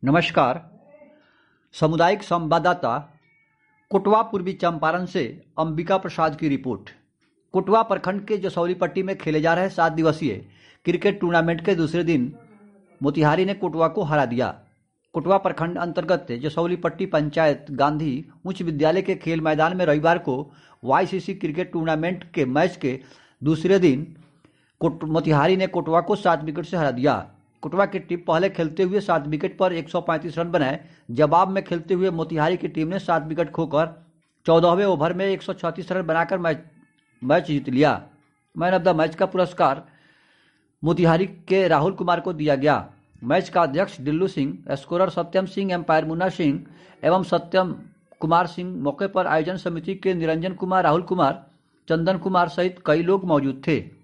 नमस्कार। सामुदायिक संवाददाता कोटवा पूर्वी चंपारण से अंबिका प्रसाद की रिपोर्ट। कोटवा प्रखंड के जसौली पट्टी में खेले जा रहे 7 दिवसीय क्रिकेट टूर्नामेंट के दूसरे दिन मोतिहारी ने कोटवा को हरा दिया। कोटवा प्रखंड अंतर्गत जसौली पट्टी पंचायत गांधी उच्च विद्यालय के खेल मैदान में रविवार को वाईसीसी क्रिकेट टूर्नामेंट के मैच के दूसरे दिन मोतिहारी ने कोटवा को 7 विकेट से हरा दिया। कोटवा की टीम पहले खेलते हुए 7 विकेट पर 135 रन बनाए। जवाब में खेलते हुए मोतिहारी की टीम ने 7 विकेट खोकर 14वें ओवर में 136 रन बनाकर मैच जीत लिया। मैन ऑफ द मैच का पुरस्कार मोतिहारी के राहुल कुमार को दिया गया। मैच का अध्यक्ष डिल्लू सिंह, स्कोरर सत्यम सिंह, एम्पायर मुन्ना सिंह एवं सत्यम कुमार सिंह, मौके पर आयोजन समिति के निरंजन कुमार, राहुल कुमार, चंदन कुमार सहित कई लोग मौजूद थे।